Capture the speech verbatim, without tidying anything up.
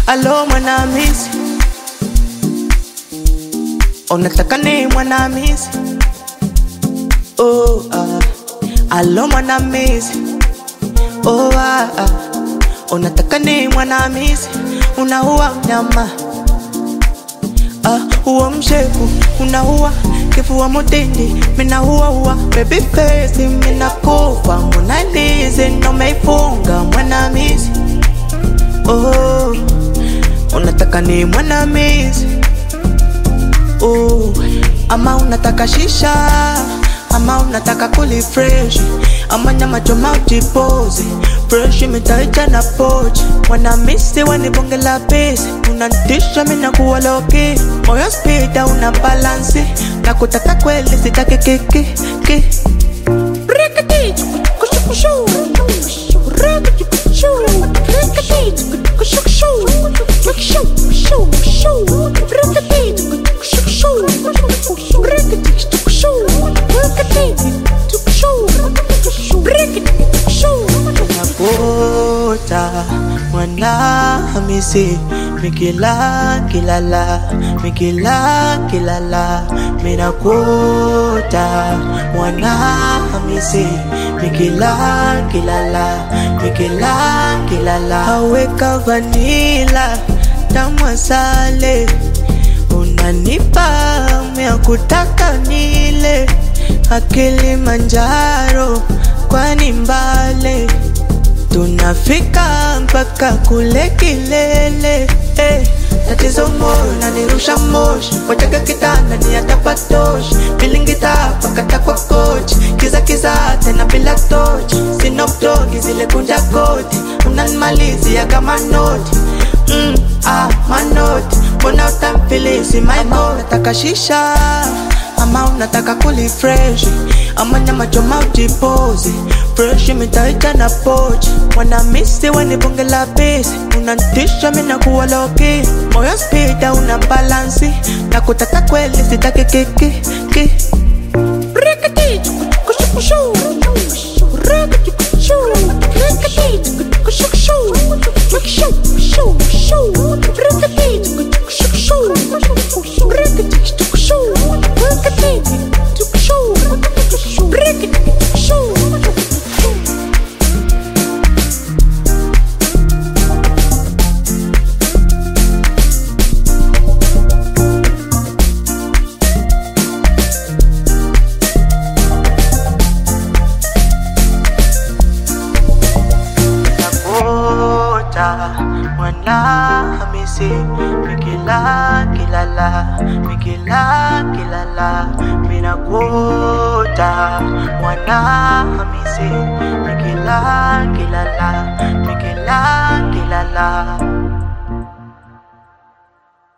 Alo mwanamisi, unataka ni mwanamisi? Oh ah, alo mwanamisi. Oh ah, ah. Unataka ni mwanamisi? Unaua nyama, ah, uwa mshepu, unaua kifua mutindi, mina huwa huwa baby face, mina kufa Mona Lisa, no meifunga mwanamisi. Oh, unataka ni mwanamisi? Oh, ama unataka shisha, ama unataka kuli fresh, ama nyama choma ujipoze fresh imetaita na pochi. Mwanamisi wanibonge la pesi, unanitisha mina kuwa loki, moyo speeda una balance, na kutaka kweli sitaki kiki ki. Rikati kushu kushu, rikati kushu, rikati kushu kushu, kushu kushu kushu, rikati kushu kushu, rikati kushu, rikati kushu, rikati kushu. Nakota mwanamisi, mikila kilala, mikila kilala. Minakota mwanamisi, mikila kilala, mikila kilala. Aweka vanilla, tamu asale, unanipa mea kutaka nile. Akili Manjaro kwani mbale, tunafika mpaka kule kilele. Eh, tatizo moyo nanirusha moshi, wajaga kitanda ni atapatoshi, bilingita pakata kwa kochi, kiza kiza tena bila tochi. Sinop dogi zile kunja koti, unanimalizia kama noti. Mm, ah, manoti, mbona utamfilisi my mouth? Unataka shisha, ama unataka kuli fresh, ama nyama choma ujipoze fresh imetaita na pochi. Mwanamisi wanibonge la pesi, unanitisha mina kuwa loki, moyo speeda una balance, na kutaka kweli sitaki kiki ki. Rikati kushu kushu, rikati kushu, rikati kushu kushu, kushu kushu kushu, rikati kushu kushu, rikati kushu, rikati kushu, rikati kushu. Mwanamisi, mikila kilala, mikila kilala. Minakota mwanamisi, mikila kilala, mikila kilala.